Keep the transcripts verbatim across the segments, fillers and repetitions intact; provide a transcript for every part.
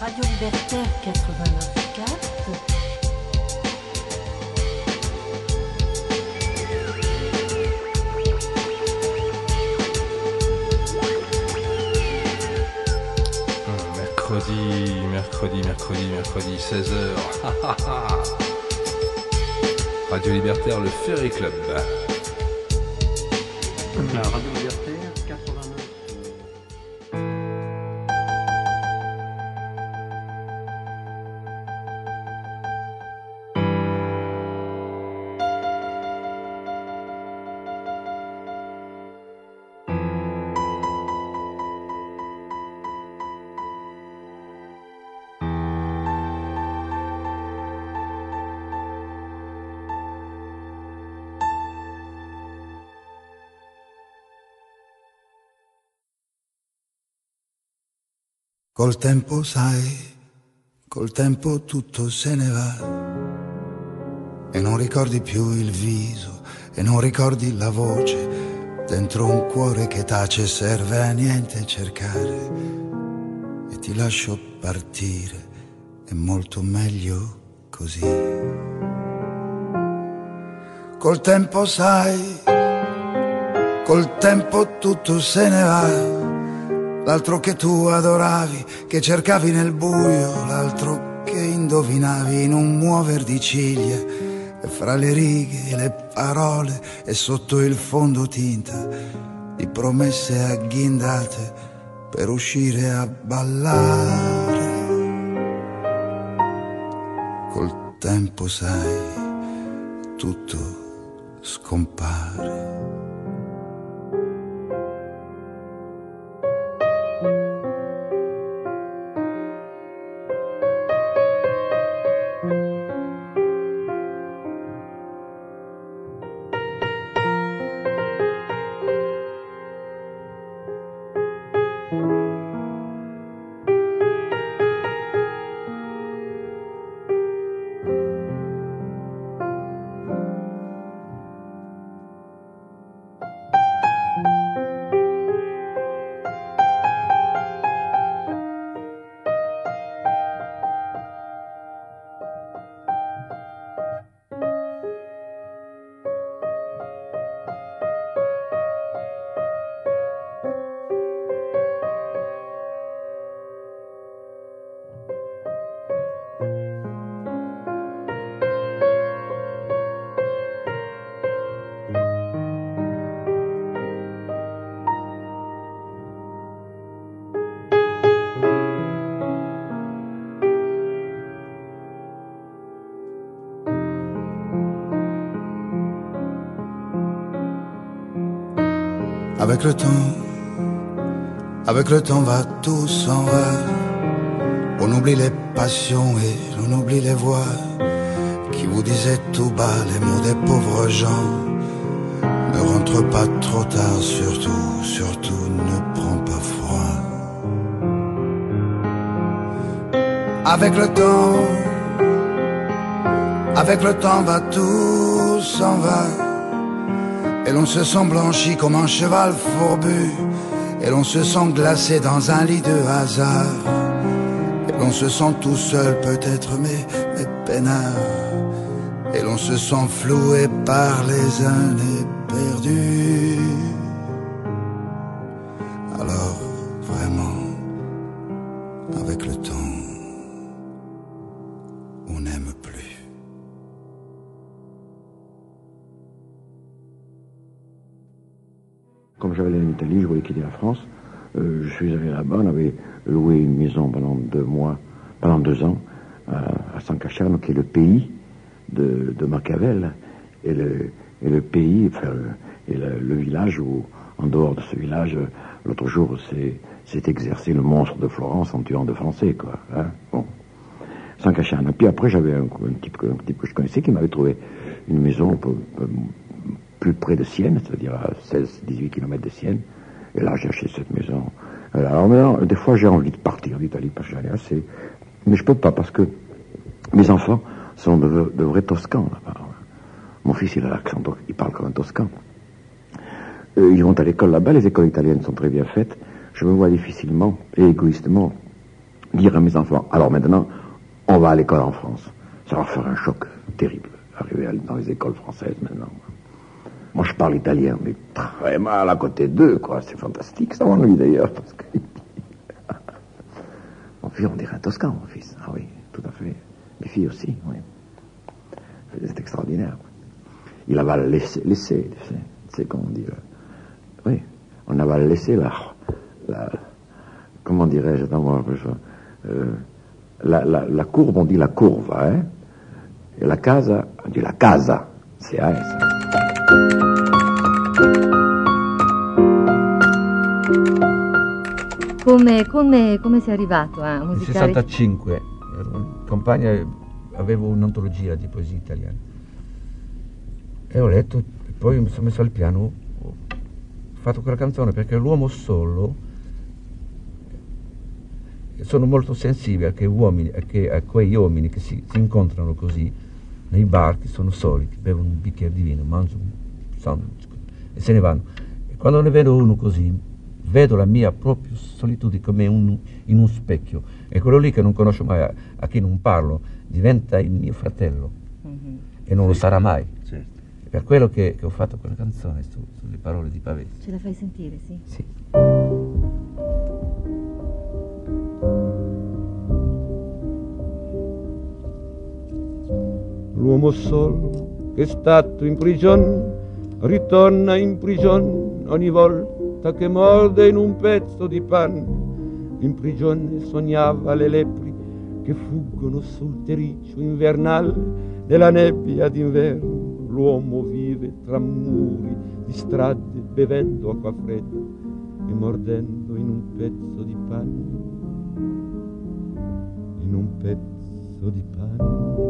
Radio Libertaire quatre-vingt-neuf quatre. Mercredi, mercredi, mercredi, mercredi, seize heures. Radio Libertaire, le Ferry Club. La Radio Libertaire quatre-vingt-neuf. Col tempo, sai, col tempo tutto se ne va e non ricordi più il viso e non ricordi la voce dentro un cuore che tace, serve a niente cercare e ti lascio partire, è molto meglio così. Col tempo, sai, col tempo tutto se ne va. L'altro che tu adoravi, che cercavi nel buio, l'altro che indovinavi in un muover di ciglia, e fra le righe e le parole e sotto il fondotinta di promesse agghindate per uscire a ballare. Col tempo, sai, tutto scompare. Avec le temps, avec le temps va, tout s'en va. On oublie les passions et l'on oublie les voix qui vous disaient tout bas les mots des pauvres gens. Ne rentre pas trop tard, surtout, surtout ne prends pas froid. Avec le temps, avec le temps va, tout s'en va. Et l'on se sent blanchi comme un cheval fourbu, et l'on se sent glacé dans un lit de hasard, et l'on se sent tout seul peut-être mais, mais peinard, et l'on se sent floué par les années perdues. Alors vraiment, avec le temps, on n'aime plus. Comme j'avais allé en Italie, je voulais quitter la France. Euh, je suis allé là-bas, on avait loué une maison pendant deux mois, pendant deux ans, à, à San Casciano, qui est le pays de, de Machiavel, et le, et le pays, enfin, et le, le village où, en dehors de ce village, l'autre jour, s'est, s'est exercé le monstre de Florence en tuant deux Français, quoi. Hein, bon. San Casciano. Puis après, j'avais un, un, type, un type que je connaissais qui m'avait trouvé une maison un peu, un peu plus près de Sienne, c'est-à-dire à seize à dix-huit kilomètres de Sienne. Et là, j'ai acheté cette maison. Alors maintenant, des fois, j'ai envie de partir d'Italie parce que j'en ai assez. Mais je peux pas parce que mes enfants sont de, de vrais Toscans là-bas. Mon fils, il a l'accent, il parle comme un Toscan. Euh, ils vont à l'école là-bas, les écoles italiennes sont très bien faites. Je me vois difficilement et égoïstement dire à mes enfants, alors maintenant, on va à l'école en France. Ça va faire un choc terrible, arriver dans les écoles françaises maintenant. Moi, je parle italien, mais très mal à côté d'eux, quoi. C'est fantastique, ça m'ennuie d'ailleurs, parce que... Mon fils, on dirait un Toscan, mon fils. Ah oui, tout à fait. Mes filles aussi, oui. C'est extraordinaire. Il avale l'essai, l'essai, c'est comme on dit. Là. Oui, on avale l'essai, là. La, comment dirais-je, euh, la, la, la courbe, on dit la courbe, hein. Et la casa, on dit la casa. C'est A S. Come, come, come sei arrivato a musicare? Nel sessantacinque, ero in campagna, avevo un'antologia di poesia italiana e ho letto, e poi mi sono messo al piano, ho fatto quella canzone perché l'uomo solo, sono molto sensibile a, che uomini, a, che, a quegli uomini che si, si incontrano così nei bar, che sono soli, che bevono un bicchiere di vino, mangiano un sandwich e se ne vanno. E quando ne vedo uno così, vedo la mia propria solitudine come un, in un specchio, e quello lì che non conosco mai, a, a chi non parlo, diventa il mio fratello, mm-hmm. E non lo sarà mai. Certo. È per quello che, che ho fatto quella canzone su, sulle parole di Pavese. Ce la fai sentire, sì? Sì. L'uomo solo che è stato in prigione ritorna in prigione ogni volta che morde in un pezzo di panne. In prigione sognava le lepri che fuggono sul terriccio invernale della nebbia d'inverno. L'uomo vive tra muri di strade bevendo acqua fredda e mordendo in un pezzo di panne, in un pezzo di panne.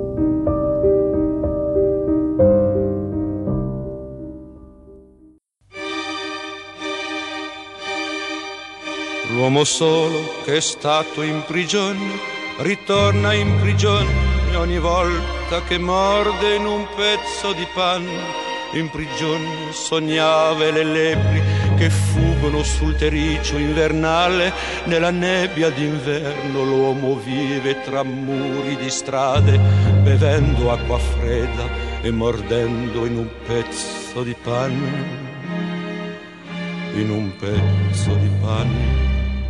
L'uomo solo che è stato in prigione ritorna in prigione ogni volta che morde in un pezzo di panne. In prigione sognava le lepri che fuggono sul terriccio invernale nella nebbia d'inverno. L'uomo vive tra muri di strade bevendo acqua fredda e mordendo in un pezzo di panne, in un pezzo di panne.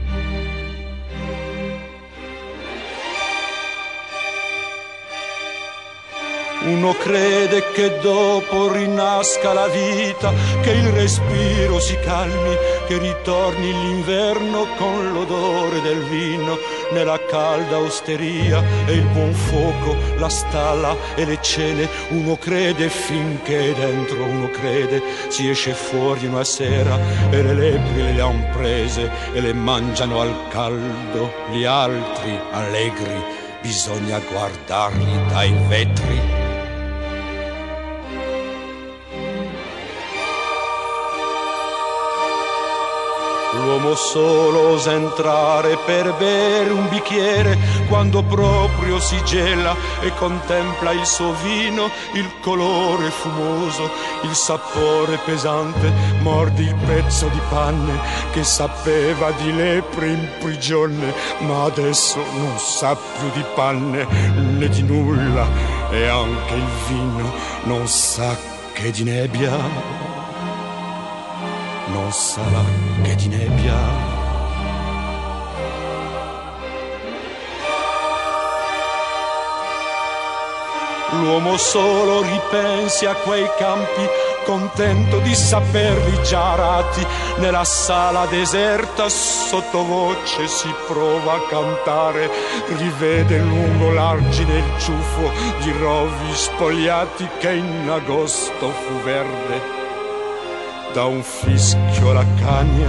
Uno crede che dopo rinasca la vita, che il respiro si calmi, che ritorni l'inverno con l'odore del vino nella calda osteria e il buon fuoco, la stalla e le cene. Uno crede finché dentro uno crede si esce fuori una sera e le lepri le han prese e le mangiano al caldo. Gli altri allegri bisogna guardarli dai vetri. L'uomo solo osa entrare per bere un bicchiere quando proprio si gela e contempla il suo vino, il colore fumoso, il sapore pesante. Mordi il pezzo di panne che sapeva di lepre in prigione, ma adesso non sa più di panne né di nulla, e anche il vino non sa che di nebbia. Non sarà che di nebbia. L'uomo solo ripensi a quei campi, contento di saperli già arati. Nella sala deserta sottovoce si prova a cantare, rivede lungo l'argine il ciuffo di rovi spogliati che in agosto fu verde da un fischio la cagna,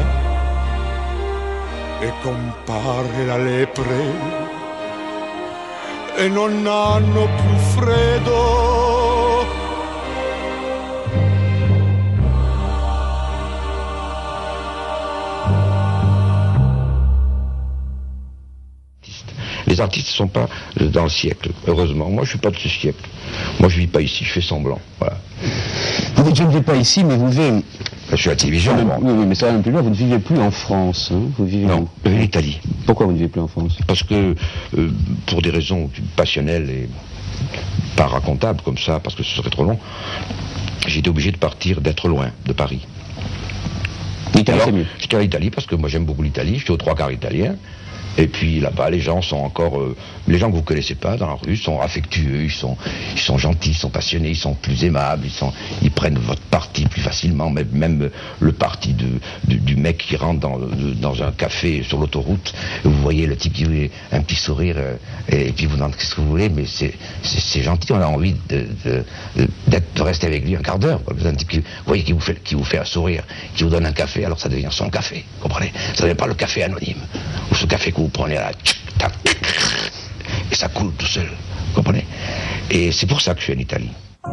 e compare la lepre e non hanno più freddo. Les artistes ne sont pas dans le siècle, heureusement. Moi, je ne suis pas de ce siècle. Moi, je ne vis pas ici, je fais semblant. Voilà. Vous dites, je ne vis pas ici, mais vous vivez sur la télévision. Oui, Bon. oui, mais ça va même plus loin, vous ne vivez plus en France, hein, vous vivez Non, en... en Italie. Pourquoi vous ne vivez plus en France? Parce que, euh, pour des raisons passionnelles et pas racontables comme ça, parce que ce serait trop long, j'ai été obligé de partir, d'être loin de Paris. L'Italie, Alors, c'est mieux. j'étais en Italie parce que moi j'aime beaucoup l'Italie, je suis aux trois quarts italien. Et puis là-bas, les gens sont encore... Euh, les gens que vous connaissez pas dans la rue sont affectueux, ils sont, ils sont gentils, ils sont passionnés, ils sont plus aimables, ils, sont, ils prennent votre parti plus facilement, même, même le parti de, de, du mec qui rentre dans, de, dans un café sur l'autoroute. Vous voyez le type qui a un petit sourire, euh, et puis vous demandez qu'est-ce que vous voulez, mais c'est, c'est, c'est gentil, on a envie de, de, de, de rester avec lui un quart d'heure. Vous voyez qui vous, fait, qui vous fait un sourire, qui vous donne un café, alors ça devient son café, comprenez? Ça devient pas le café anonyme, ou ce café que vous prenez là, et ça coule tout seul, vous comprenez? Et c'est pour ça que je suis en Italie.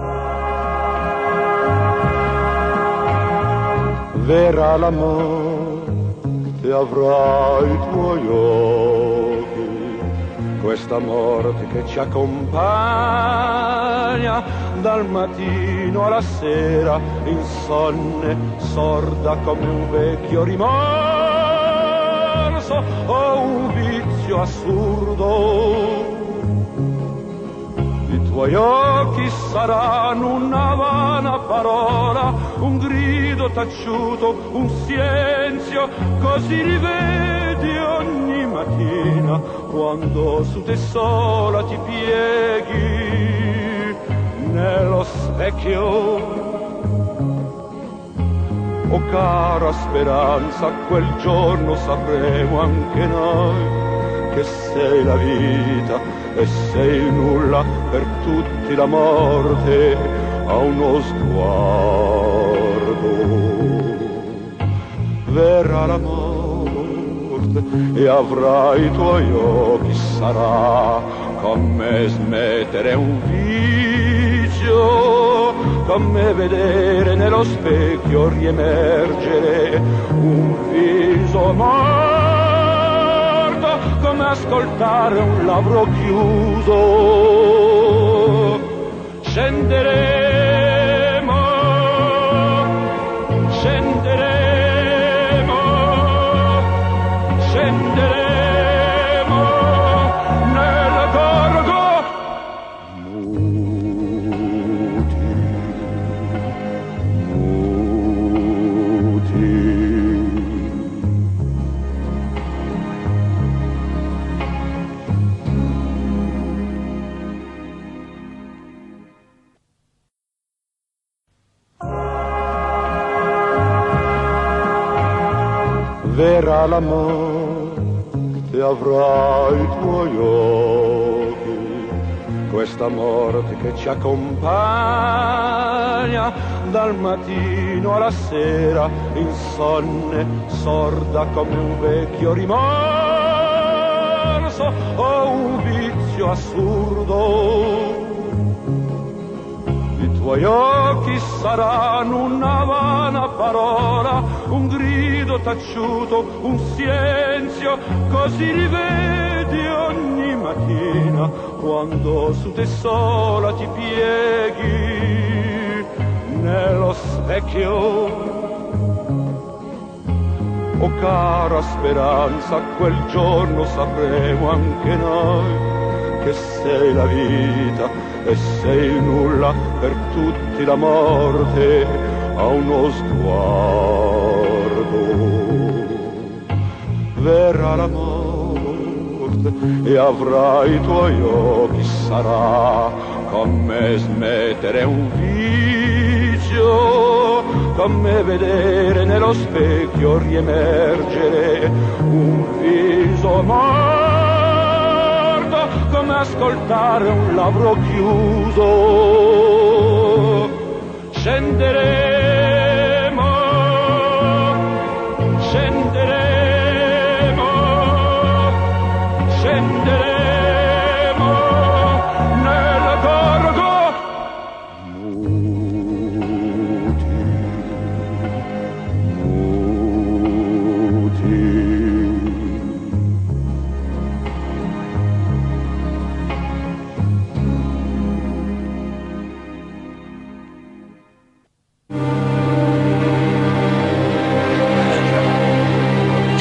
Verrà l'amore e avrà i tuoi occhi, questa morte che ci accompagna dal mattino alla sera, insonne, sorda come un vecchio rimorso o un vizio assurdo. I tuoi occhi saranno una vana parola, un grido taciuto, un silenzio, così rivedi ogni mattina quando su te sola ti pieghi nello specchio. Oh cara speranza, quel giorno sapremo anche noi che sei la vita e sei il nulla, per tutti la morte a uno sguardo. Verrà la morte e avrai i tuoi occhi, sarà come smettere un vizio, come vedere nello specchio riemergere un viso morto, come ascoltare un labbro chiuso. Scenderemo, scenderemo, scenderemo nel gorgo muti, muti. Verrà l'amore e avrai i tuoi occhi, questa morte che ci accompagna dal mattino alla sera, insonne, sorda come un vecchio rimorso o un vizio assurdo. I tuoi occhi saranno una vana parola, un grido taciuto, un silenzio, così rivedi ogni mattina quando su te sola ti pieghi nello specchio. Oh cara speranza, quel giorno sapremo anche noi che sei la vita e sei il nulla, per tutti la morte a uno sguardo. Verrà la morte e avrai i tuoi occhi, sarà come smettere un vizio, come vedere nello specchio riemergere un viso morto, come ascoltare un labbro chiuso. Scenderemo, scenderemo, scenderemo nel gorgo muti, muti.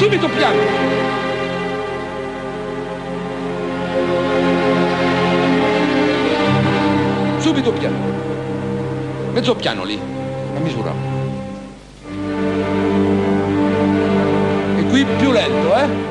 Subito piano! Subito piano! Mezzo piano lì, a misura. E qui più lento, eh?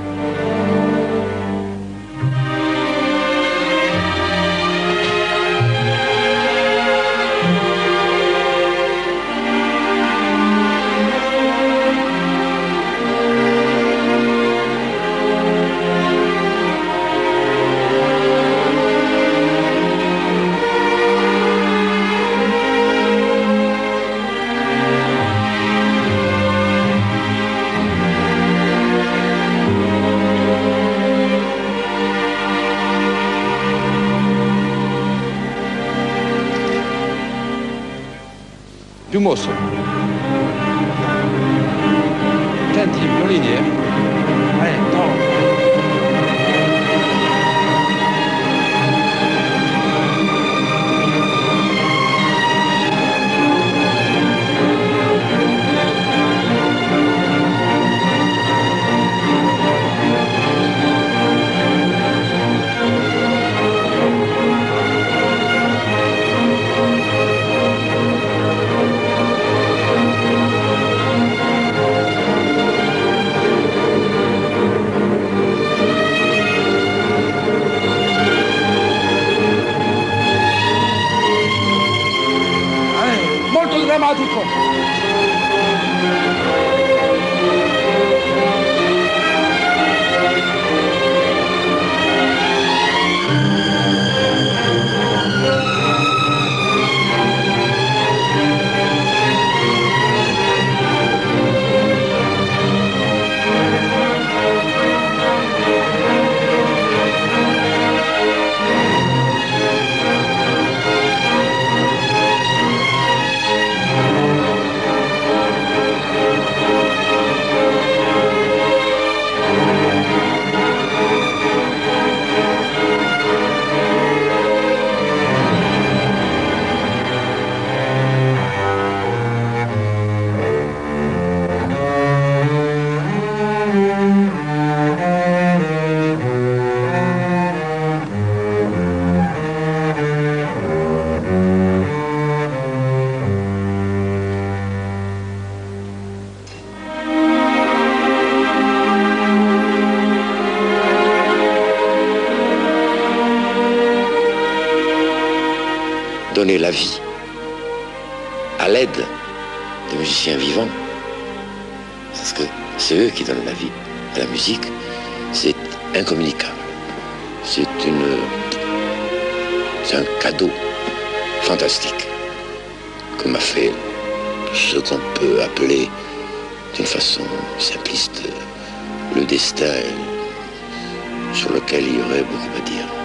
Più mosso. Senti, i violini, eh? Eh, no. Drammatico. Donner la vie à l'aide des musiciens vivants, parce que c'est eux qui donnent la vie à la musique, c'est incommunicable. C'est une, c'est un cadeau fantastique que m'a fait ce qu'on peut appeler d'une façon simpliste le destin, sur lequel il y aurait beaucoup à dire.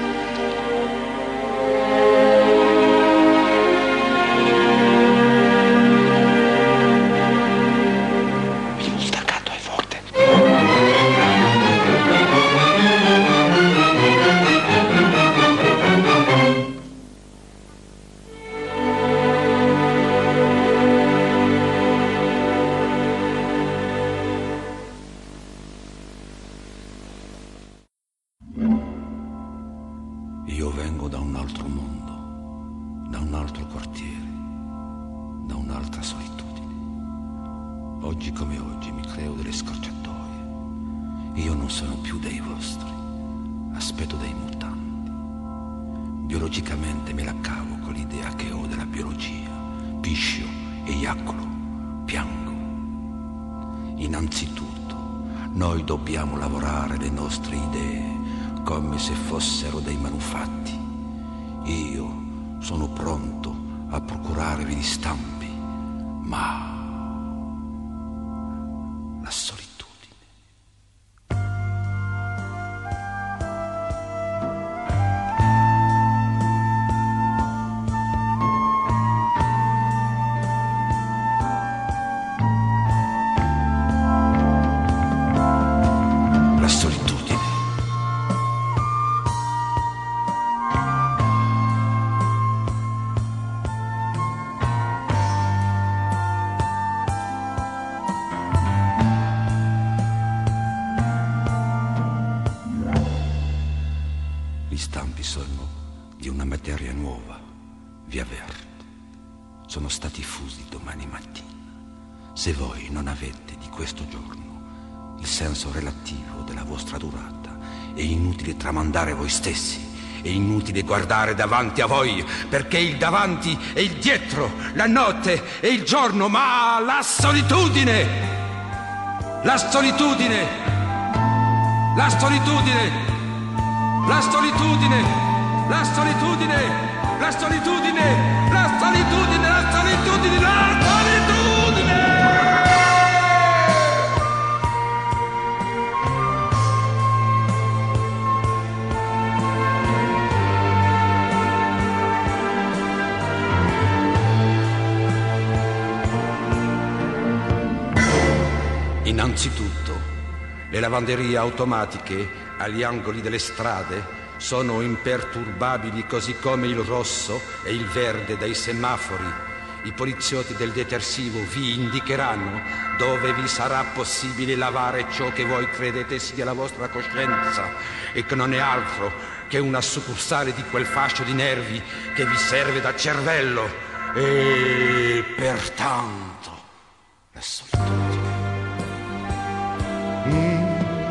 Io vengo da un altro mondo, da un altro quartiere, da un'altra solitudine. Oggi come oggi mi creo delle scorciatoie. Io non sono più dei vostri, aspetto dei mutanti. Biologicamente me la cavo con l'idea che ho della biologia. Piscio, eiacolo, piango. Innanzitutto, noi dobbiamo lavorare le nostre idee come se fossero dei manufatti. Io sono pronto a procurarvi gli stampi, ma la solitudine. La solitudine. di una materia nuova, via Verde, sono stati fusi domani mattina. Se voi non avete di questo giorno il senso relativo della vostra durata, è inutile tramandare voi stessi, è inutile guardare davanti a voi, perché il davanti è il dietro, la notte è il giorno, ma la solitudine, la solitudine, la solitudine, la solitudine, la solitudine, la solitudine, la solitudine, la solitudine, la solitudine. Innanzitutto, le lavanderie automatiche agli angoli delle strade sono imperturbabili, così come il rosso e il verde dei semafori. I poliziotti del detersivo vi indicheranno dove vi sarà possibile lavare ciò che voi credete sia la vostra coscienza e che non è altro che una succursale di quel fascio di nervi che vi serve da cervello. E pertanto la solitudine. Mm.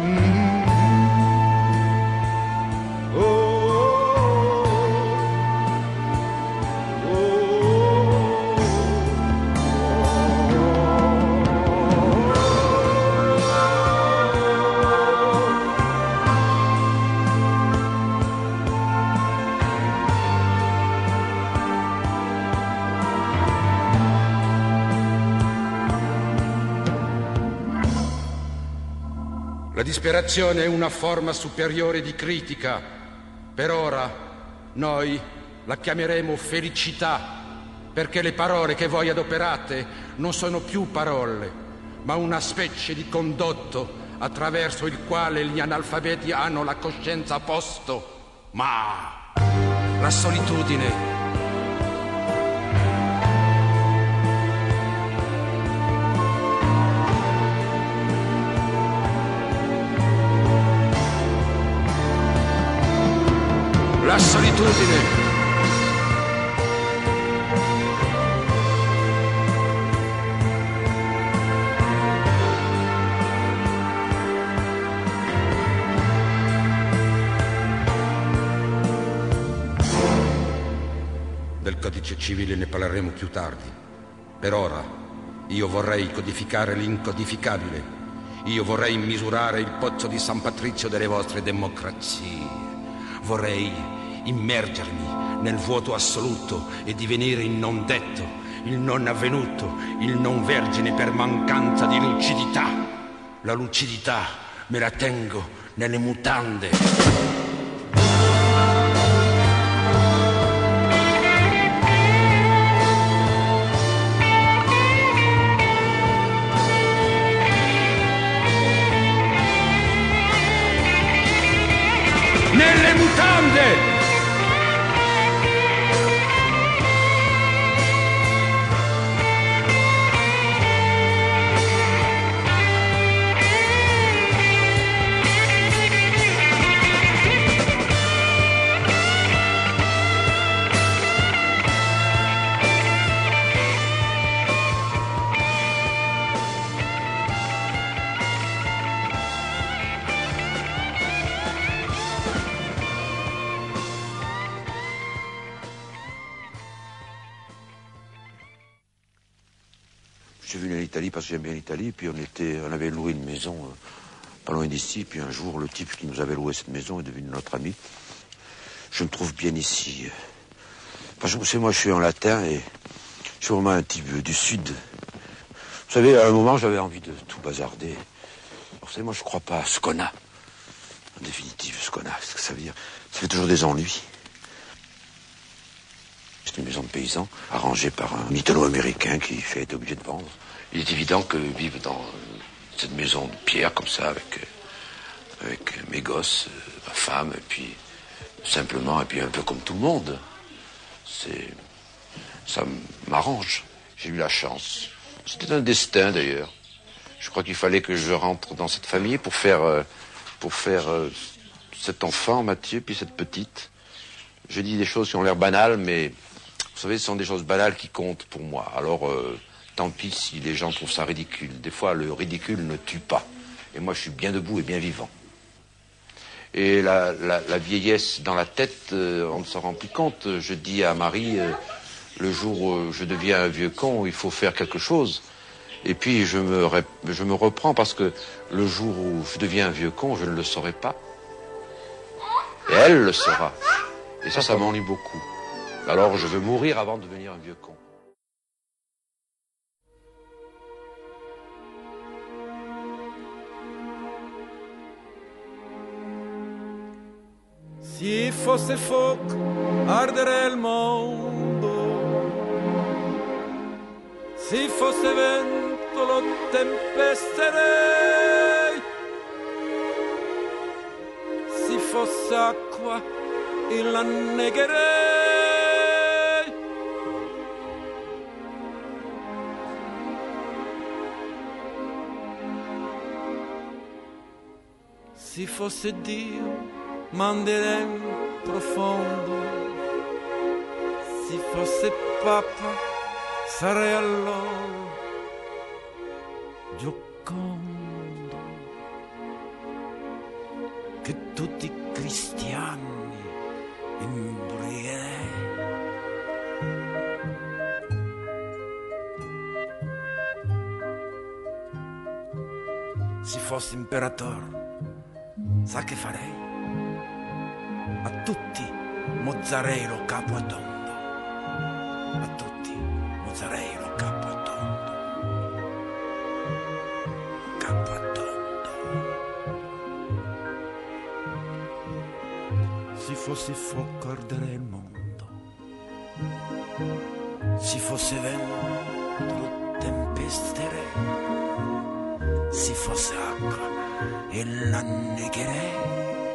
La disperazione è una forma superiore di critica. Per ora noi la chiameremo felicità, perché le parole che voi adoperate non sono più parole, ma una specie di condotto attraverso il quale gli analfabeti hanno la coscienza a posto. Ma la solitudine La solitudine. Del codice civile ne parleremo più tardi. Per ora io vorrei codificare l'incodificabile. Io vorrei misurare il pozzo di San Patrizio delle vostre democrazie. Vorrei immergermi nel vuoto assoluto e divenire il non detto, il non avvenuto, il non vergine per mancanza di lucidità. La lucidità me la tengo nelle mutande. Nelle mutande! Je suis venu en Italie parce que j'aime bien l'Italie, puis on, était, on avait loué une maison euh, pas loin d'ici, puis un jour le type qui nous avait loué cette maison est devenu notre ami. Je me trouve bien ici. Parce que vous savez, moi je suis en latin et je suis vraiment un type du sud. Vous savez, à un moment j'avais envie de tout bazarder. Vous savez, moi je crois pas à ce qu'on a. En définitive, ce qu'on a, ce que ça veut dire. Ça fait toujours des ennuis. C'est une maison de paysans, arrangée par un italo-américain qui fait être obligé de vendre. Il est évident que vivre dans cette maison de pierre comme ça, avec, avec mes gosses, ma femme, et puis simplement, et puis un peu comme tout le monde, c'est, ça m'arrange. J'ai eu la chance. C'était un destin d'ailleurs. Je crois qu'il fallait que je rentre dans cette famille pour faire, pour faire cet enfant, Mathieu, puis cette petite. je dis des choses qui ont l'air banales, mais vous savez, ce sont des choses banales qui comptent pour moi. Alors, euh, tant pis si les gens trouvent ça ridicule. Des fois, le ridicule ne tue pas. Et moi, je suis bien debout et bien vivant. Et la, la, la vieillesse dans la tête, euh, on ne s'en rend plus compte. Je dis à Marie, euh, le jour où je deviens un vieux con, il faut faire quelque chose. Et puis, je me, je me reprends parce que le jour où je deviens un vieux con, je ne le saurai pas. Et elle le saura. Et ça, ça m'ennuie beaucoup. Alors, je veux mourir avant de devenir un vieux con. Se fosse fuoco, arderebbe il mondo. Se fosse vento, lo tempesterei. Se fosse acqua, io l'annegherei. Se fosse Dio, manderei profondo. Se fosse Papa, sarei allora giocondo. Che tutti i cristiani imbricherei. Se fosse imperatore, sa che farei? A tutti mozzarella capo a tondo. A tutti mozzarella capo a tondo. Capo a tondo. Se fosse fuoco arderei il mondo. Se fosse vento lo tempesterei. Se fosse acqua e l'annegherei.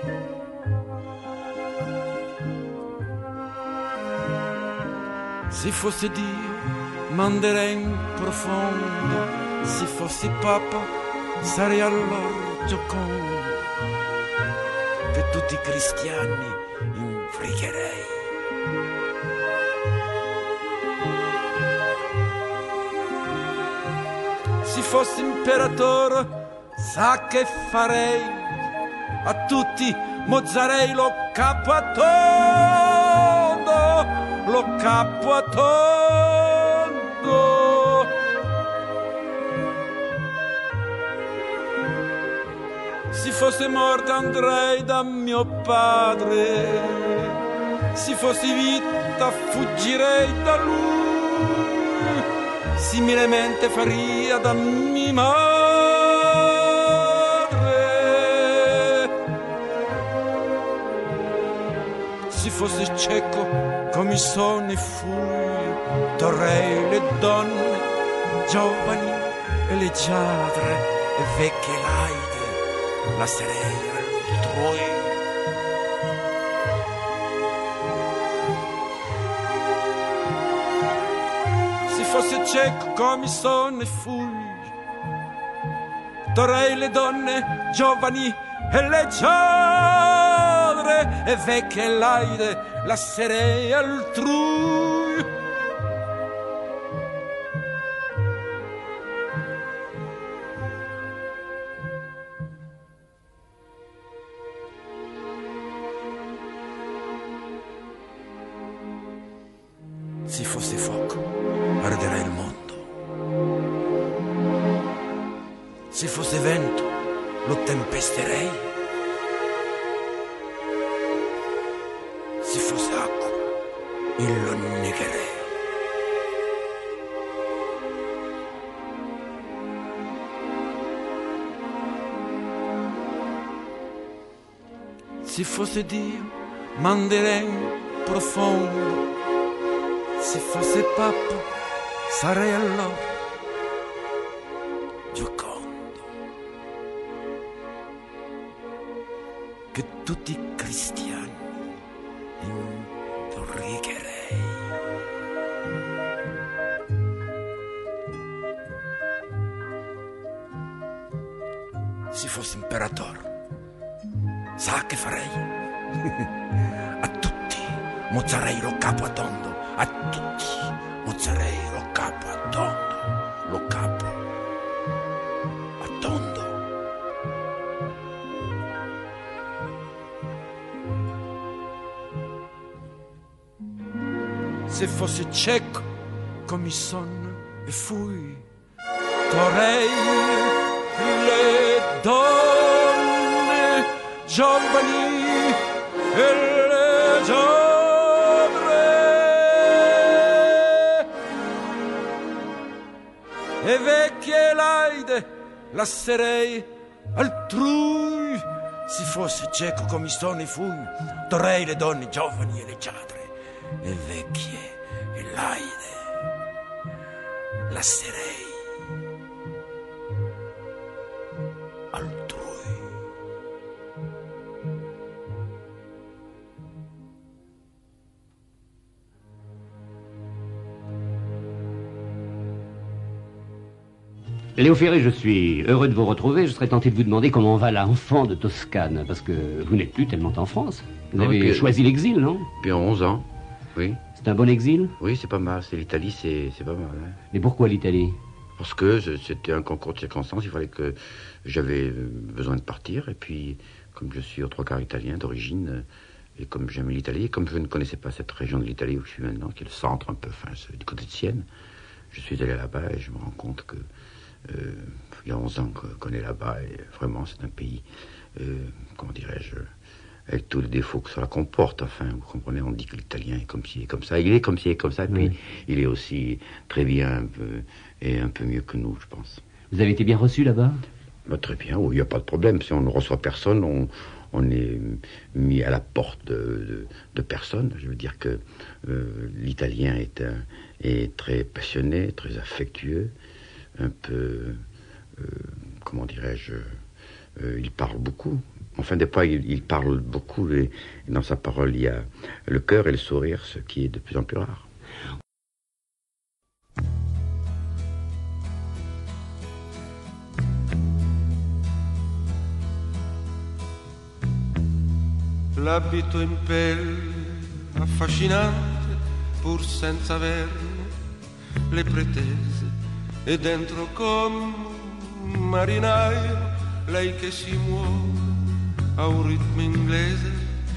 Se fosse Dio, manderei in profondo. Se fossi Papa, sarei allora giocondo. Che tutti i cristiani infrigherei. Se fossi imperatore, sa che farei? A tutti mozzarei lo capo a tondo. Lo capo a tondo. Se fosse morto andrei da mio padre. Se fossi vita fuggirei da lui. Similmente faria da mia madre. Se fossi cieco come sono e fui, torrei le donne giovani e leggiadre e vecchie laide, la serei altrui. Se fosse cieco come sono e fui, torrei le donne giovani e leggiadre e vecchie laide, lascerei altrui. Se fosse fuoco, arderei il mondo. Se fosse vento, lo tempesterei. Se fosse acqua, io lo negherei. Se fosse Dio, manderei profondo. Se fosse Papa, sarei allora giocondo. Che tutti i cristiani intorricherei. Se fossi imperatore, sa che farei? A tutti mozzarei lo capo a tondo a tutti, mozzarei lo capo a tondo, lo capo a tondo. Se fossi cieco come son e fui, torrei le donne giovani e le giovani e vecchie laide lascerei altrui. Se fosse cieco come son e fui, torrei le donne giovani e leggiadre e vecchie e laide lascerei altrui. Léo Ferré, je suis heureux de vous retrouver. Je serais tenté de vous demander comment va l'enfant de Toscane, parce que vous n'êtes plus tellement en France. Vous Non, avez puis- choisi l'exil, non? Depuis onze ans, oui. C'est un bon exil? Oui, c'est pas mal. C'est l'Italie, c'est c'est pas mal. Hein. Mais pourquoi l'Italie? Parce que je- c'était un concours de circonstances. Il fallait que j'avais euh, besoin de partir. Et puis, comme je suis aux trois quarts italien d'origine, euh, et comme j'aime l'Italie, et comme je ne connaissais pas cette région de l'Italie où je suis maintenant, qui est le centre un peu, enfin, c'est du côté de Sienne, je suis allé là-bas et je me rends compte que euh, il y a onze ans qu'on est là-bas et vraiment c'est un pays, euh, comment dirais-je, avec tous les défauts que cela comporte. Enfin, vous comprenez, on dit que l'italien est comme ci et comme ça. Il est comme ci et comme ça, et puis Oui. il est aussi très bien un peu, et un peu mieux que nous, je pense. Vous avez été bien reçu là-bas? Bah, très bien, oui, il n'y a pas de problème. Si on ne reçoit personne, on, on est mis à la porte de, de, de personne. Je veux dire que euh, l'italien est, un- est très passionné, très affectueux, un peu, euh, comment dirais-je, euh, il parle beaucoup. Enfin, des fois, il, il parle beaucoup et, et dans sa parole, il y a le cœur et le sourire, ce qui est de plus en plus rare. L'abito in pelle affascinante, pur senza averne le pretese, e dentro come un marinaio, lei che si muove a un ritmo inglese.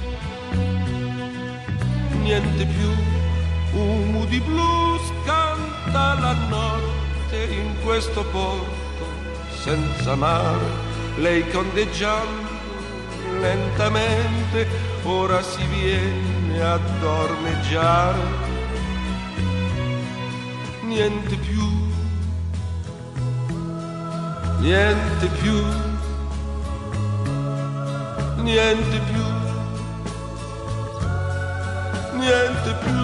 Niente più, un moody blues canta la notte in questo porto senza mare, lei ondeggiando lentamente ora si viene a dormeggiare. Niente più, niente più, niente più, niente più.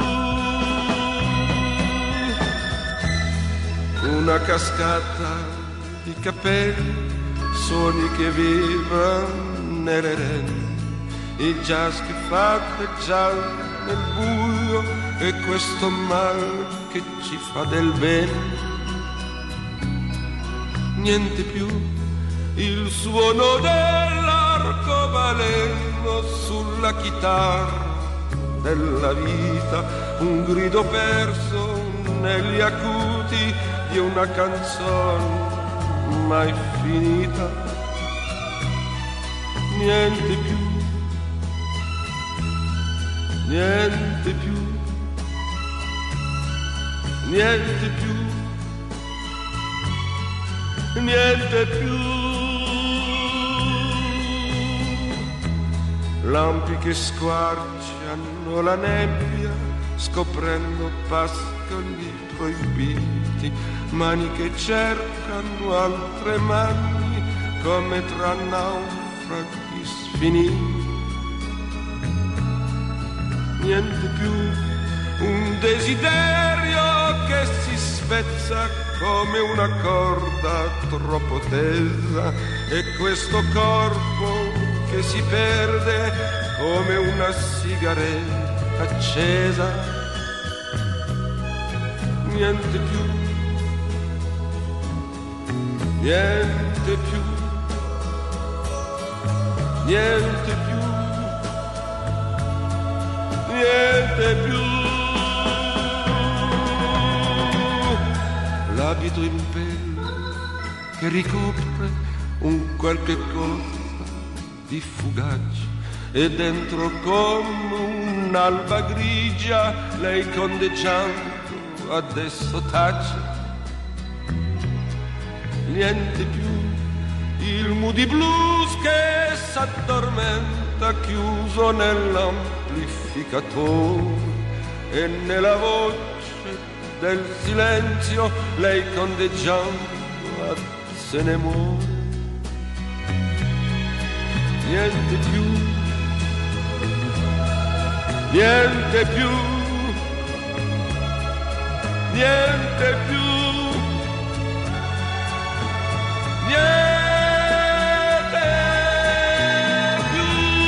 Una cascata di capelli, suoni che vibrano nelle reni, il jazz che fa già nel buio e questo mare che ci fa del bene. Niente più, il suono dell'arcobaleno sulla chitarra della vita, un grido perso negli acuti di una canzone mai finita. Niente più, niente più, niente più, niente più. Lampi che squarciano la nebbia, scoprendo pascoli proibiti, mani che cercano altre mani come tra naufraghi sfiniti. Niente più, un desiderio che si spezza come una corda troppo tesa e questo corpo che si perde come una sigaretta accesa. Niente più, niente più, niente più, niente più. L'abito in pelle che ricopre un qualche cosa di fugace e dentro come un'alba grigia lei condeggiando adesso tace. Niente più il moody blues che s'addormenta chiuso nell'amplificatore e nella voce del silenzio lei condeggiando se ne muore. Niente più, niente più, niente più, niente più.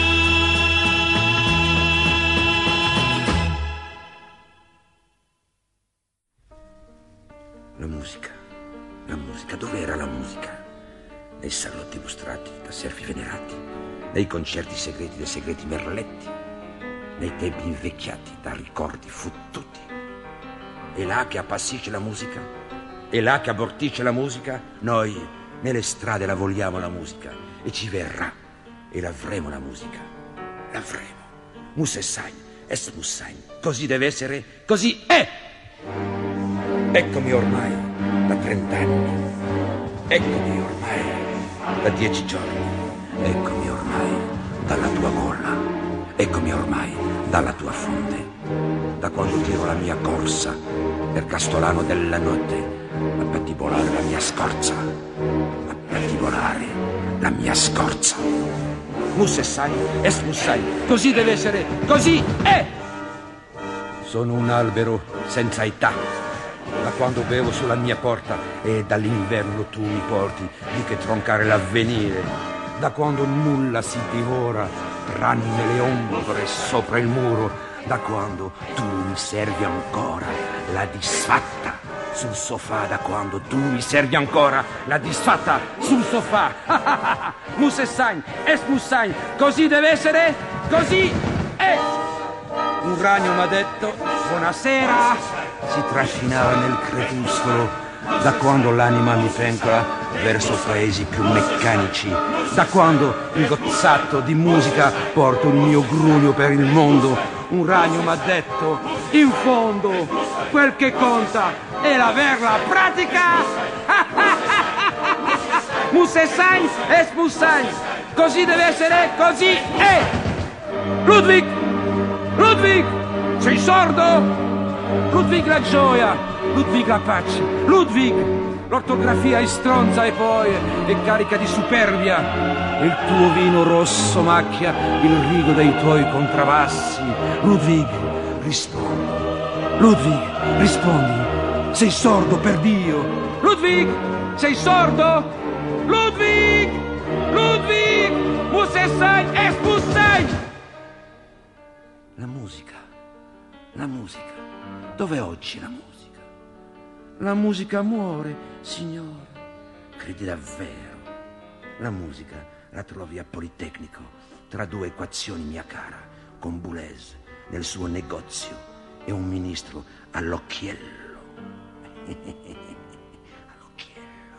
La musica, la musica, dove era la musica? Nei salotti illustrati da servi venerati, nei concerti segreti dei segreti merletti, nei tempi invecchiati da ricordi fottuti. È là che appassisce la musica? È là che abortisce la musica? Noi nelle strade la vogliamo la musica e ci verrà e l'avremo la musica. L'avremo. Musesagn, es Musesagn. Così deve essere, così è. Eccomi ormai da trent'anni. Eccomi ormai da dieci giorni. Eccomi ormai dalla tua gola. Eccomi ormai dalla tua fronte. Da quando tiro la mia corsa per Castolano della notte a pattibolare la mia scorza. A pattibolare la mia scorza. Musesagn, es Musesagn. Così deve essere, così è. Sono un albero senza età. Da quando bevo sulla mia porta e dall'inverno tu mi porti di che troncare l'avvenire. Da quando nulla si divora tranne le ombre sopra il muro. Da quando tu mi servi ancora la disfatta sul sofà. Da quando tu mi servi ancora la disfatta sul sofà. Musesagn, es Musesagn. Così deve essere, così è. Un ragno m'ha detto buonasera. Si trascinava nel crepuscolo da quando l'anima mi pencola verso paesi più meccanici, da quando ingozzato di musica porto il mio grugno per il mondo. Un ragno m'ha detto in fondo quel che conta è l'averla pratica. Musesagn es Musesagn. Così deve essere, così è. Ludwig, Ludwig, sei sordo? Ludwig la gioia, Ludwig la pace, Ludwig l'ortografia è stronza e poi è carica di superbia. Il tuo vino rosso macchia il rigo dei tuoi contrabbassi. Ludwig, rispondi. Ludwig, rispondi. Sei sordo per Dio. Ludwig, sei sordo? Ludwig, Ludwig, Musesagn es Musesagn. La musica, la musica. Dov'è oggi la musica? La musica muore, signore. Credi davvero? La musica la trovi a Politecnico, tra due equazioni, mia cara, con Boulez nel suo negozio e un ministro all'occhiello. All'occhiello.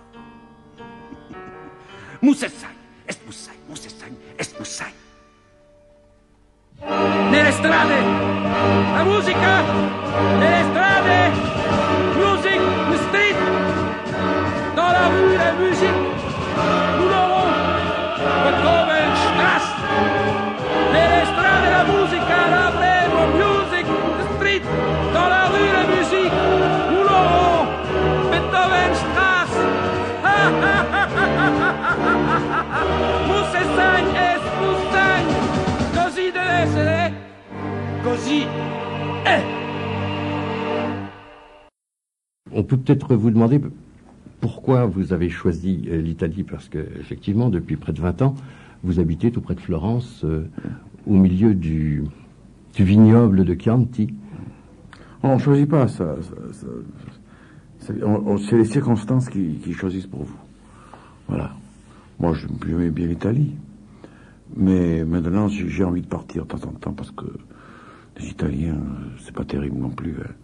Musesagn, es Musesagn, Musesagn, es Musesagn. Nelle strade, la musica, nelle strade, music, the street, dans la rue, la musique, nous l'aurons, Beethovenstrasse. Nelle strade, la musica, l'avremo, music, the street, dans la rue, la musique, nous l'aurons, Beethovenstrasse. Musesagn es Musesagn. Così deve essere, così est. On peut peut-être vous demander pourquoi vous avez choisi l'Italie, parce que effectivement, depuis près de vingt ans, vous habitez tout près de Florence, euh, au milieu du, du vignoble de Chianti. On ne choisit pas ça. ça, ça c'est, on, on, c'est les circonstances qui, qui choisissent pour vous. Voilà. Moi, j'aimais bien l'Italie. Mais maintenant, j'ai envie de partir de temps en temps parce que Les Italiens, c'est pas terrible non plus. Hein.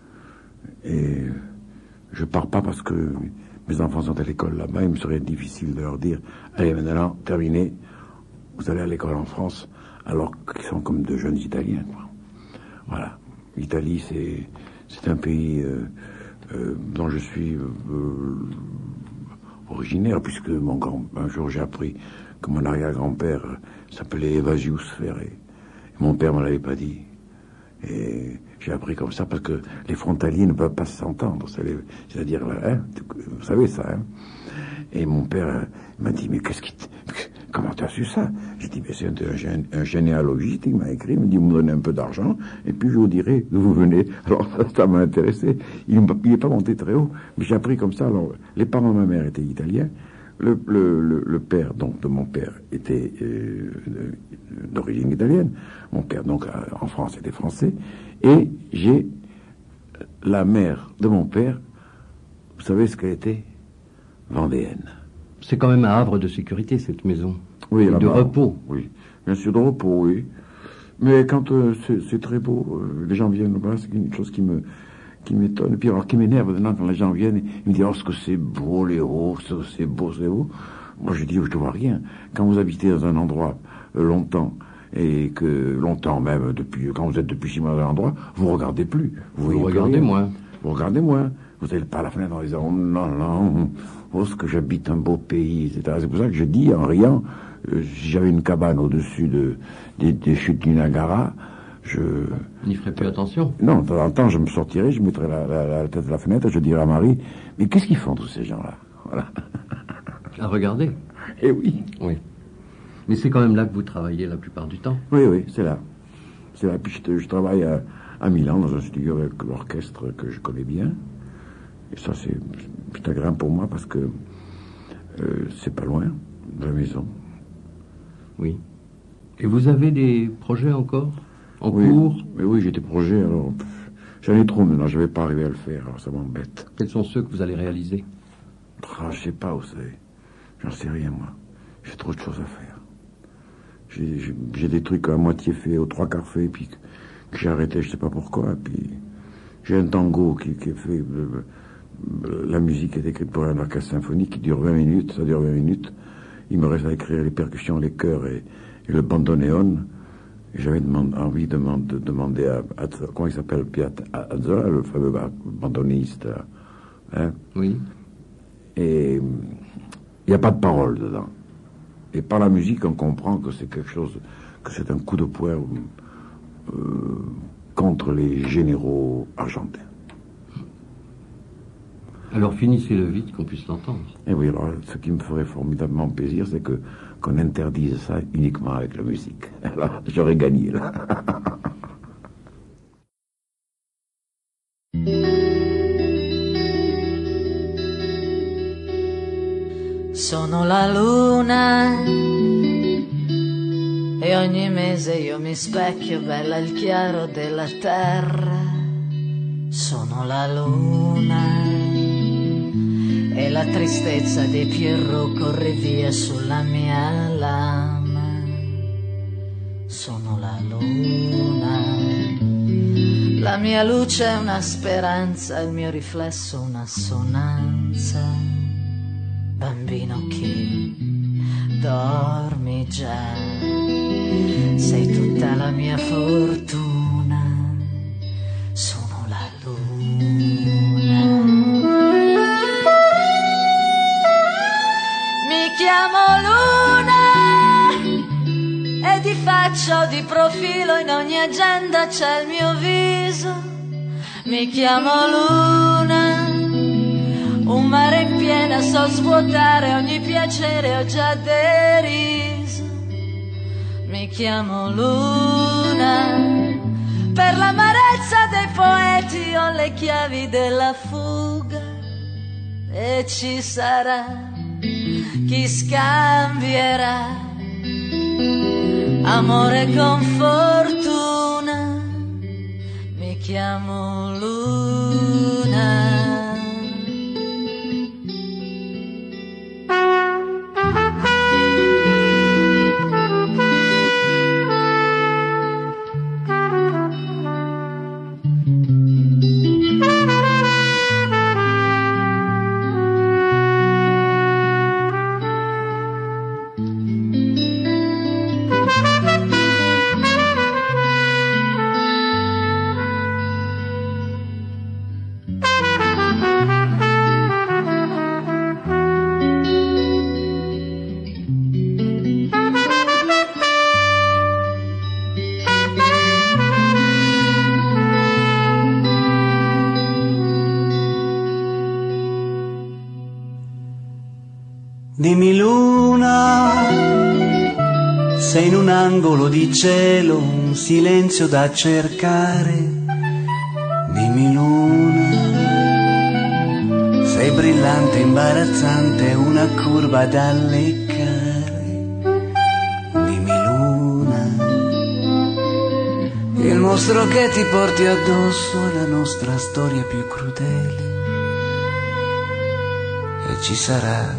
Et je pars pas parce que mes enfants sont à l'école là-bas. Il me serait difficile de leur dire, allez maintenant, terminé, vous allez à l'école en France, alors qu'ils sont comme de jeunes Italiens. Quoi. Voilà. L'Italie, c'est c'est un pays euh, euh, dont je suis euh, originaire, puisque mon grand, un jour j'ai appris que mon arrière-grand-père s'appelait Evasius Ferre. Et mon père me l'avait pas dit. Et j'ai appris comme ça parce que les frontaliers ne peuvent pas s'entendre. C'est-à-dire, hein, vous savez ça. Hein. Et mon père euh, m'a dit, mais qu'est-ce qui... T... Comment tu as su ça? J'ai dit, mais c'est un, un, un généalogiste qui m'a écrit, il me dit, vous me donnez un peu d'argent, et puis je vous dirai d'où vous venez. Alors ça m'a intéressé. Il n'est pas monté très haut, mais j'ai appris comme ça. Alors, les parents de ma mère étaient italiens. Le, le, le, le père, donc, de mon père était euh, d'origine italienne. Mon père, donc, en France, était français. Et j'ai la mère de mon père, vous savez ce qu'elle était? Vendéenne. C'est quand même un havre de sécurité, cette maison. Oui, de repos. Oui, bien sûr, de repos, oui. Mais quand euh, c'est très beau, euh, les gens viennent là-bas, c'est une chose qui me qui m'étonne. Et puis alors, qui m'énerve maintenant quand les gens viennent, ils me disent, oh, ce que c'est beau, les hauts, c'est beau, c'est beau. Moi, je dis, je ne vois rien. Quand vous habitez dans un endroit euh, longtemps, et que longtemps même, depuis quand vous êtes depuis six mois dans un endroit, vous regardez plus. Vous, vous regardez moins. Vous regardez moins. Vous n'allez pas à la fenêtre en disant, oh non, non, oh, ce que j'habite un beau pays, et cetera. C'est pour ça que je dis, en riant, euh, si j'avais une cabane au-dessus de, des, des chutes du Niagara, je... n'y ferait plus attention. Non, de temps en temps, je me sortirais, je mettrais la, la, la tête à la fenêtre, et je dirais à Marie, mais qu'est-ce qu'ils font tous ces gens-là? Voilà. À regarder. Eh oui. Oui. Mais c'est quand même là que vous travaillez la plupart du temps. Oui, oui, c'est là. C'est là. Puis je, je travaille à, à Milan, dans un studio avec l'orchestre que je connais bien. Et ça, c'est agréable pour moi parce que euh, c'est pas loin de la maison. Oui. Et vous avez des projets encore en oui, cours? Mais oui, j'ai des projets, alors j'en ai trop maintenant, je vais pas arriver à le faire, alors ça m'embête. Quels sont ceux que vous allez réaliser? Ah, je sais pas, vous savez. J'en sais rien, moi. J'ai trop de choses à faire. J'ai des trucs à moitié faits, aux trois quarts faits, puis que j'ai arrêté, je sais pas pourquoi. Puis j'ai un tango qui, qui est fait. Euh, la musique est écrite pour un orchestre symphonique qui dure vingt minutes, ça dure vingt minutes. Il me reste à écrire les percussions, les chœurs et, et le bandoneon. J'avais envie de, de demander à, à comment il s'appelle, Piat Azzola, le fameux bandoniste. Hein? Oui. Et il n'y a pas de parole dedans. Et par la musique, on comprend que c'est quelque chose, que c'est un coup de poing euh, contre les généraux argentins. Alors finissez-le vite, qu'on puisse l'entendre. Et oui, alors ce qui me ferait formidablement plaisir, c'est que qu'on interdise ça uniquement avec la musique. Alors, j'aurais gagné, là. Sono la luna e ogni mese io mi specchio bella al chiaro della terra. Sono la luna e la tristezza di Pierrot corre via sulla mia lama. Sono la luna, la mia luce è una speranza, il mio riflesso una assonanza. Bambino che dormi già, sei tutta la mia fortuna, sono la luna. Mi chiamo Luna e di faccia o di profilo in ogni agenda c'è il mio viso. Mi chiamo Luna, un mare in piena so svuotare, ogni piacere ho già deriso. Mi chiamo Luna, per l'amarezza dei poeti ho le chiavi della fuga. E ci sarà chi scambierà amore con fortuna. Mi chiamo Luna. Mimi Luna, sei in un angolo di cielo, un silenzio da cercare. Mimi Luna, sei brillante, imbarazzante, una curva da leccare. Mimi Luna, il mostro che ti porti addosso è la nostra storia più crudele. E ci sarà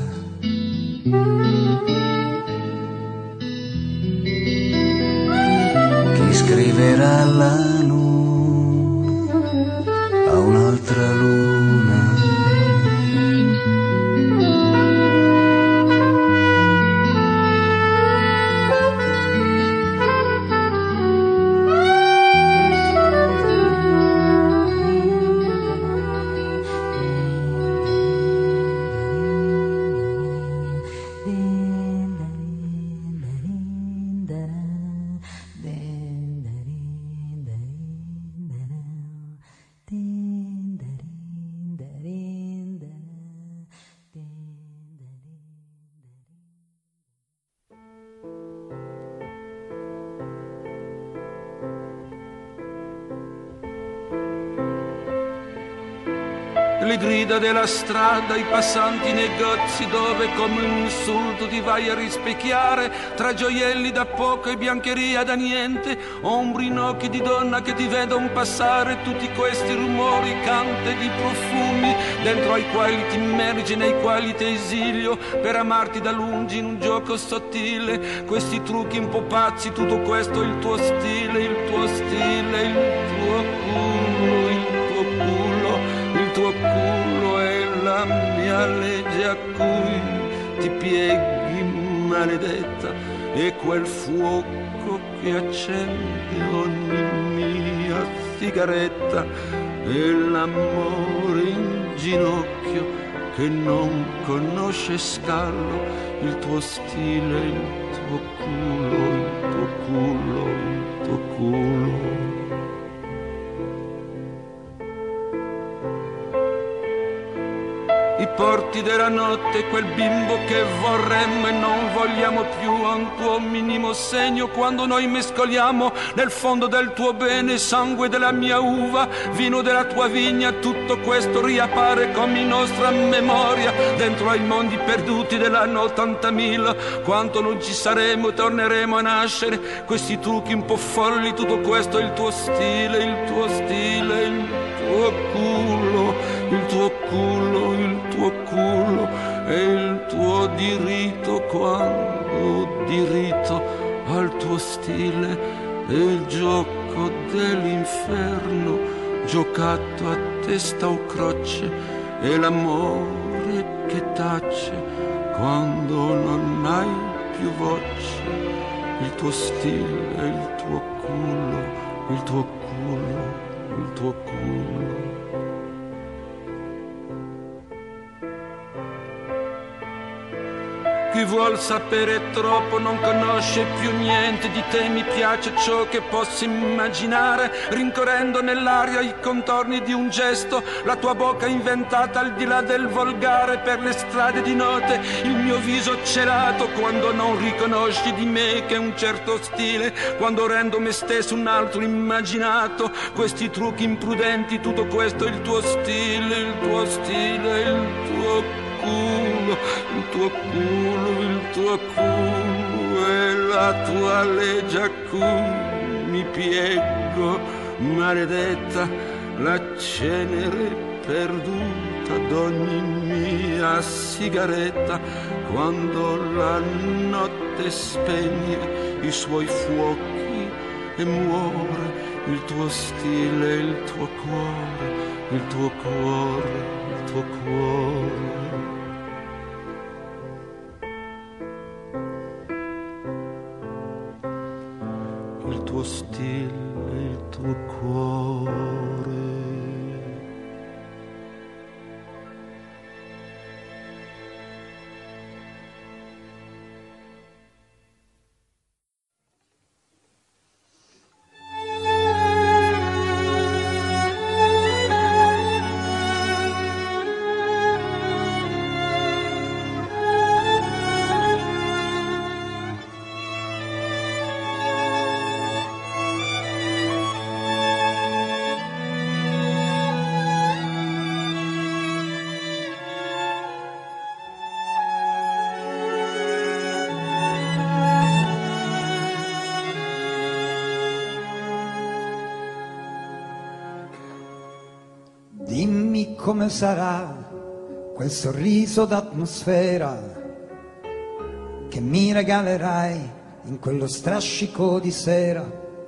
chi scriverà la luna a un'altra luna. Le grida della strada, i passanti, i negozi dove come un insulto ti vai a rispecchiare, tra gioielli da poco e biancheria da niente, ombri in occhi di donna che ti vedono passare, tutti questi rumori, cante di profumi, dentro ai quali ti immergi, nei quali ti esilio, per amarti da lungi in un gioco sottile, questi trucchi un po' pazzi, tutto questo il tuo stile, il tuo stile, il tuo culo, il tuo culo, il tuo culo è la mia legge a cui ti pieghi, maledetta, e quel fuoco che accende ogni mia sigaretta, e l'amore in ginocchio che non conosce scallo, il tuo stile, il tuo culo, il tuo culo, il tuo culo. I porti della notte, quel bimbo che vorremmo e non vogliamo più, a un tuo minimo segno quando noi mescoliamo nel fondo del tuo bene sangue della mia uva, vino della tua vigna, tutto questo riappare come in nostra memoria dentro ai mondi perduti dell'anno ottantamila, quanto non ci saremo, torneremo a nascere, questi trucchi un po' folli, tutto questo è il tuo stile, il tuo stile, il tuo culo, il tuo culo, il tuo culo e il tuo diritto, quando diritto al tuo stile e il gioco dell'inferno giocato a testa o croce, e l'amore che tace quando non hai più voce, il tuo stile, il tuo culo, il tuo culo, il tuo culo. Chi vuol sapere troppo non conosce più niente di te, mi piace ciò che posso immaginare, rincorrendo nell'aria i contorni di un gesto, la tua bocca inventata al di là del volgare, per le strade di notte, il mio viso celato, quando non riconosci di me che un certo stile, quando rendo me stesso un altro immaginato, questi trucchi imprudenti, tutto questo è il tuo stile, il tuo stile, il tuo culo, il tuo culo, il tuo culo è la tua legge a cui mi piego, maledetta, la cenere perduta d'ogni mia sigaretta, quando la notte spegne i suoi fuochi e muore il tuo stile, il tuo cuore, il tuo cuore, il tuo cuore. Il tuo stile, il tuo cuore. come sarà quel sorriso d'atmosfera che mi regalerai in quello strascico di sera.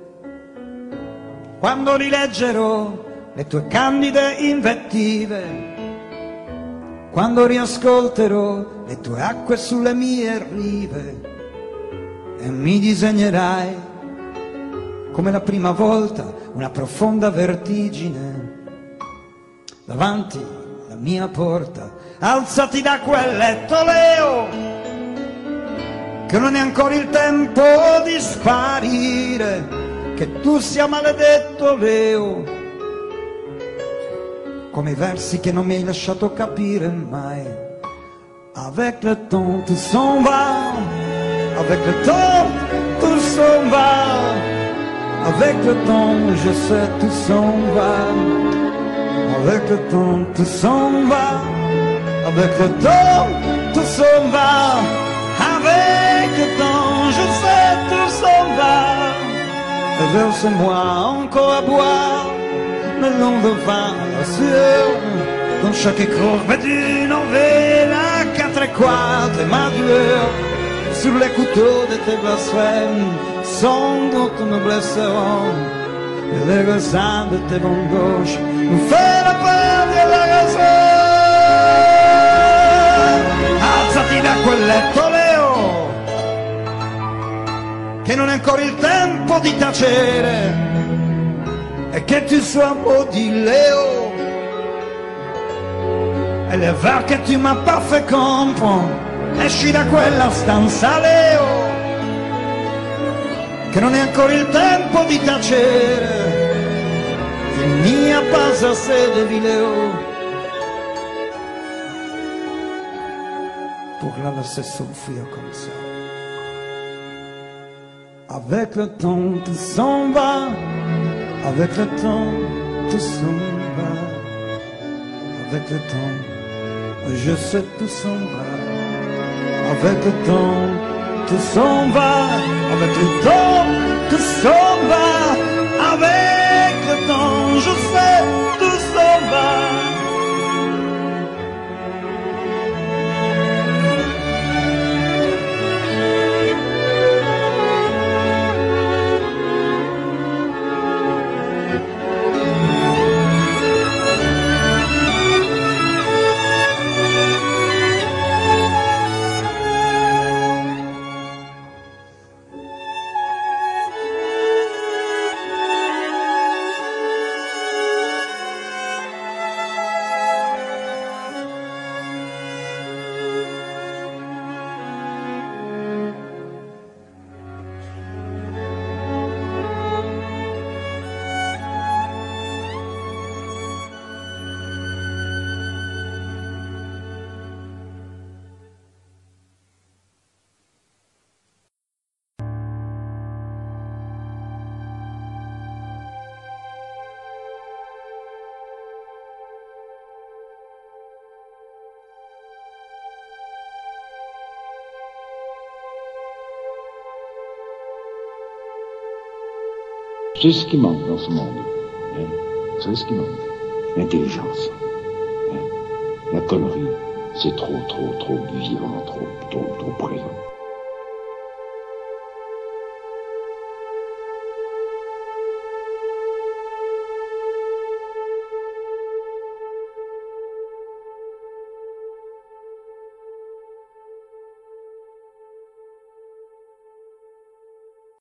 Quando rileggerò le tue candide invettive, quando riascolterò le tue acque sulle mie rive e mi disegnerai come la prima volta una profonda vertigine davanti alla mia porta. Alzati da quel letto, Leo, che non è ancora il tempo di sparire, che tu sia maledetto, Leo, come i versi che non mi hai lasciato capire mai. Avec le temps tu s'en vas, avec le temps tu s'en vas, avec le temps je sais tu s'en vas, avec le temps tu s'en vas, avec le temps tu s'en vas, avec le temps je sais tu s'en vas. Et verse-moi encore à boire le long devant la sueur, dans chaque courbe d'une novelle à quatre quadres, ma douleur sur les couteaux de tes blasphèmes, sans doute me blesseront, et les raisins de tes vents gauches nous fait la perdre la raison. Alzati da quel letto, Leo, che non è ancora il tempo di tacere, et que tu sois maudit, Léo, e le vers que tu m'as pas fait comprendre, esci da quella stanza, Leo, che non è ancora il tempo di tacere, il n'y a pas assez de vie, Léo, pour la laisser souffrir comme ça. Avec le temps tu s'en vas, avec le temps tout s'en va, avec le temps je sais tout s'en va, avec le temps tout s'en va, avec le temps tout s'en va, avec le temps je sais tout s'en va. C'est ce qui manque dans ce monde. Hein. C'est ce qui manque. L'intelligence. Hein. La connerie. C'est trop, trop, trop vivant, trop, trop, trop présent.